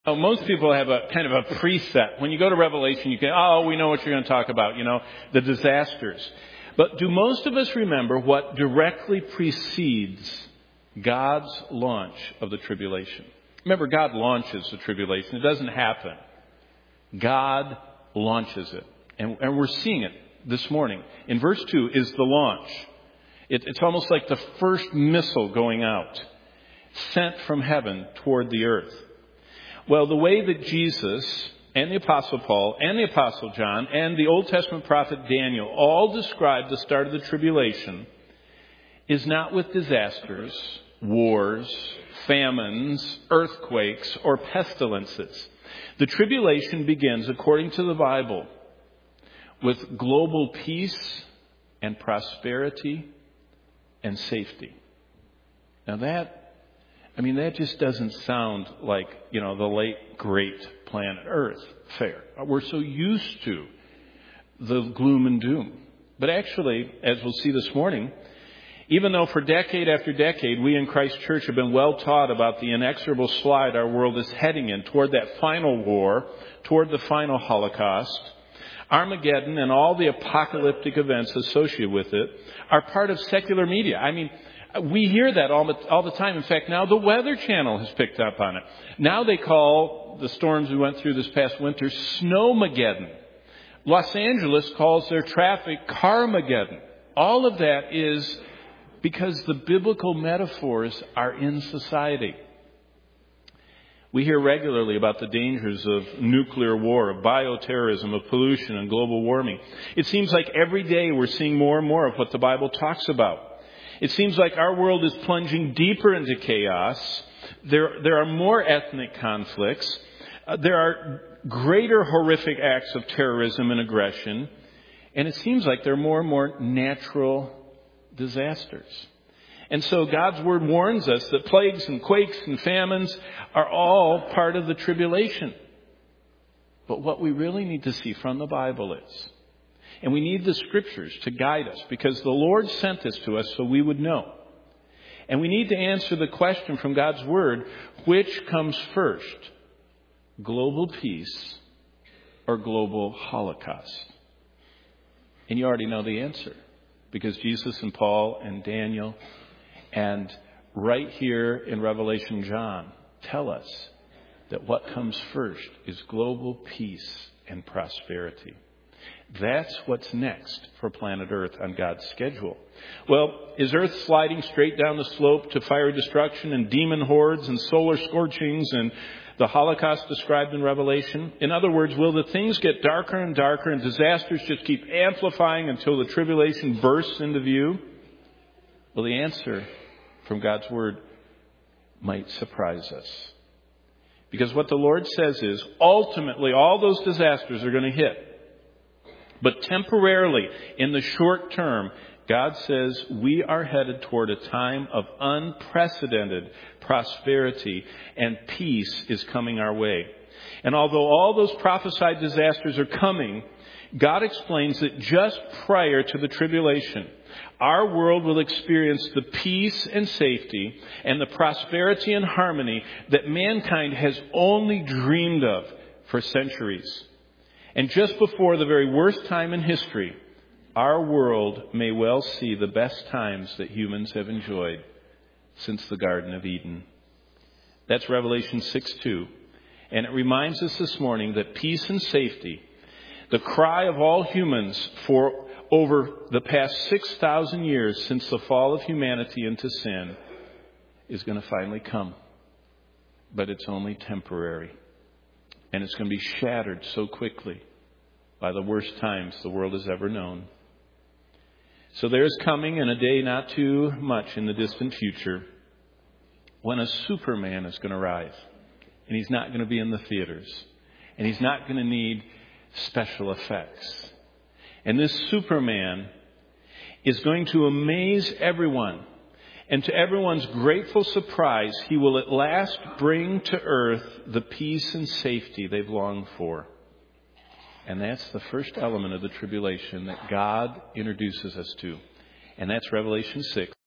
Now, most people have a kind of a preset. When you go to Revelation, you can, we know what you're going to talk about, the disasters. But do most of us remember what directly precedes God's launch of the tribulation? Remember, God launches the tribulation. It doesn't happen. God launches it. And we're seeing it this morning. In verse 2 is the launch. It's almost like the first missile going out, sent from heaven toward the earth. Well, the way that Jesus and the Apostle Paul and the Apostle John and the Old Testament prophet Daniel all describe the start of the tribulation is not with disasters, wars, famines, earthquakes, or pestilences. The tribulation begins, according to the Bible, with global peace and prosperity and safety. Now that just doesn't sound like, the late great planet Earth fare. We're so used to the gloom and doom. But actually, as we'll see this morning, even though for decade after decade we in Christ Church have been well taught about the inexorable slide our world is heading in toward that final war, toward the final Holocaust, Armageddon and all the apocalyptic events associated with it are part of secular media. We hear that all the time. In fact, now the Weather Channel has picked up on it. Now they call the storms we went through this past winter Snowmageddon. Los Angeles calls their traffic Carmageddon. All of that is because the biblical metaphors are in society. We hear regularly about the dangers of nuclear war, of bioterrorism, of pollution and global warming. It seems like every day we're seeing more and more of what the Bible talks about. It seems like our world is plunging deeper into chaos. There are more ethnic conflicts. There are greater horrific acts of terrorism and aggression. And it seems like there are more and more natural disasters. And so God's Word warns us that plagues and quakes and famines are all part of the tribulation. But what we really need to see from the Bible is, and we need the Scriptures to guide us, because the Lord sent this to us so we would know. And we need to answer the question from God's Word, which comes first, global peace or global holocaust? And you already know the answer, because Jesus and Paul and Daniel and right here in Revelation, John tell us that what comes first is global peace and prosperity. That's what's next for planet Earth on God's schedule. Well, is Earth sliding straight down the slope to fiery destruction and demon hordes and solar scorchings and the Holocaust described in Revelation? In other words, will the things get darker and darker and disasters just keep amplifying until the tribulation bursts into view? Well, the answer from God's Word might surprise us. Because what the Lord says is, ultimately, all those disasters are going to hit. But temporarily, in the short term, God says we are headed toward a time of unprecedented prosperity, and peace is coming our way. And although all those prophesied disasters are coming, God explains that just prior to the tribulation, our world will experience the peace and safety and the prosperity and harmony that mankind has only dreamed of for centuries. And just before the very worst time in history, our world may well see the best times that humans have enjoyed since the Garden of Eden. That's Revelation 6:2. And it reminds us this morning that peace and safety, the cry of all humans for over the past 6,000 years since the fall of humanity into sin, is going to finally come. But it's only temporary. And it's going to be shattered so quickly by the worst times the world has ever known. So there is coming in a day not too much in the distant future when a Superman is going to rise. And he's not going to be in the theaters. And he's not going to need special effects. And this Superman is going to amaze everyone. And to everyone's grateful surprise, he will at last bring to earth the peace and safety they've longed for. And that's the first element of the tribulation that God introduces us to. And that's Revelation 6.